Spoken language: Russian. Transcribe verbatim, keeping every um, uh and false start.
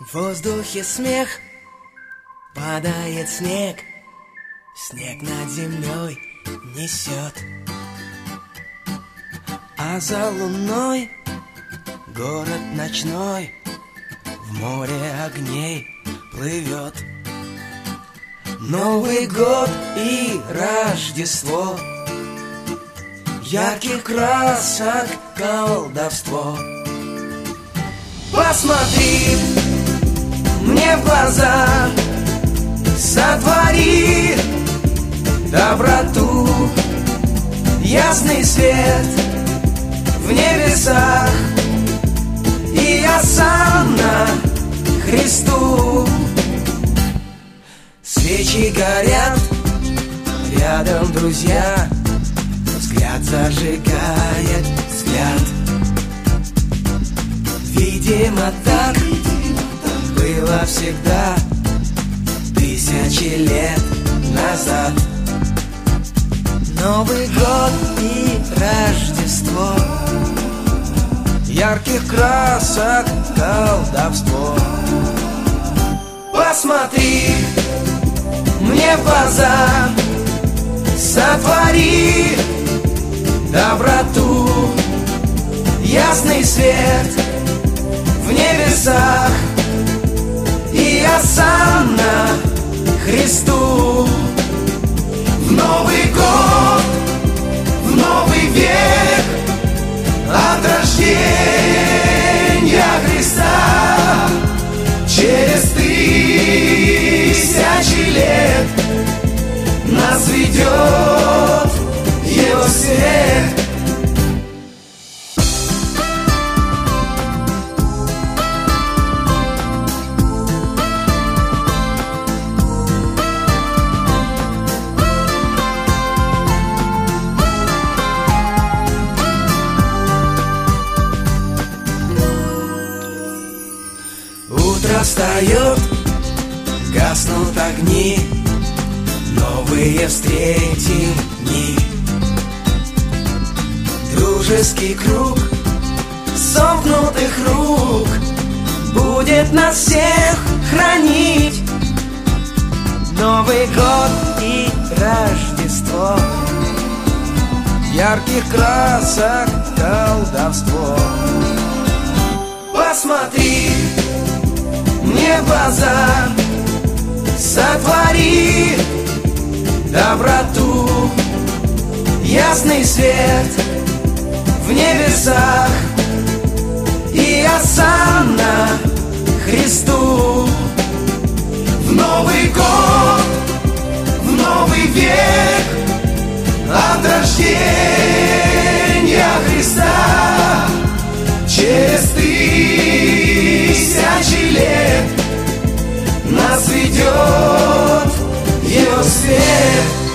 В воздухе смех, падает снег, снег над землей несет. А за луной город ночной в море огней плывет. Новый год и Рождество, ярких красок колдовство. Посмотри мне в глаза, сотвори доброту, ясный свет в небесах, и осанна Христу. Свечи горят, рядом друзья, взгляд зажигает взгляд. Видимо, так было всегда, тысячи лет назад. Новый год и Рождество, ярких красок колдовство. Посмотри мне в глаза, сотвори доброту, ясный свет в небесах, и осанна Христу. В Новый год, в новый век, от рождения Христа через тысячи лет нас ведет Его свет. Утро встает, гаснут огни, новые встретим дни. Дружеский круг сомкнутых рук будет нас всех хранить. Новый год и Рождество, ярких красок колдовство. Посмотри мне в глаза, сотвори доброту, ясный свет в небесах, и осанна Христу. В Новый год, в новый век, от рождения Христа через тысячи лет нас ведет Его свет.